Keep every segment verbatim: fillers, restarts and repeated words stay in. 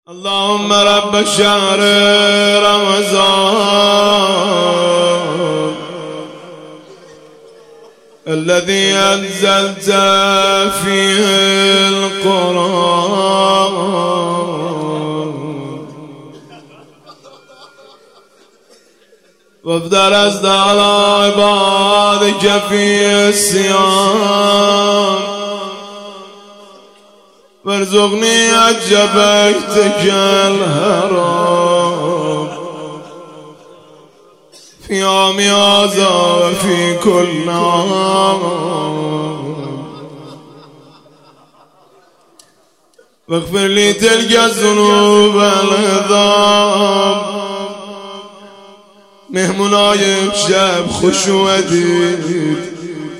اللهم رب شهر رمضان الذي أنزلت فيه القرآن وافترضت على عبادك فيه الصيام وارزقني عجب بيتك الحرام في عام هذا وفي كل عام واغفر لي تلك الذنوب العظام. مهمونای شب خشوعتید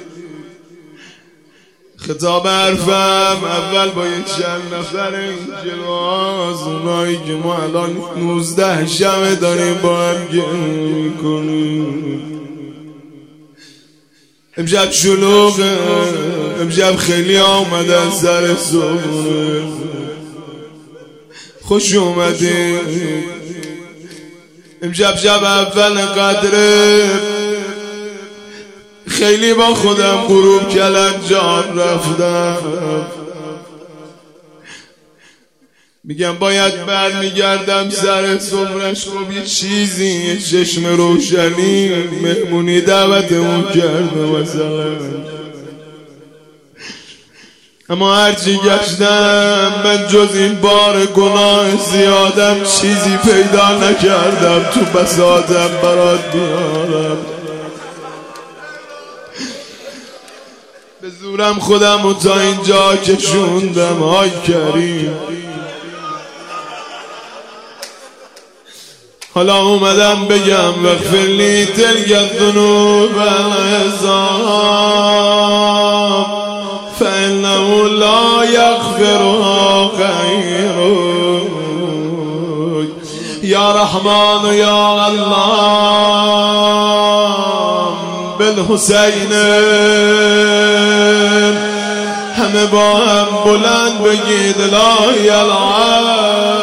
خطاب حرفم اول با یک چند نفر جلواز اونایی که ما الان نوزده شبه داریم با هم گرم میکنیم. امشب شلوغه، امشب خیلی آمدن سر صبحونه. خوش اومدید. امشب شب اول قدره، خیلی با خودم غروب کلنجار رفتم. میگم باید برمیگردم سر صبحش خب یه چیزی، یه چشم روشنی مهمونی دعوتمون کرده مثلا. اما هرچی گشتم من جز این بار گناه زیادم چیزی پیدا نکردم تو بساطم برات بیارم. به زورم خودم و تا اینجا کشوندم های کریم. حالا اومدم بگم واغفر لی تلک الذنوب العظام فانه لا یغفرها غیرک یا رحمان یا الله بالحسین. همه با هم بلند بگید لا اله الا الله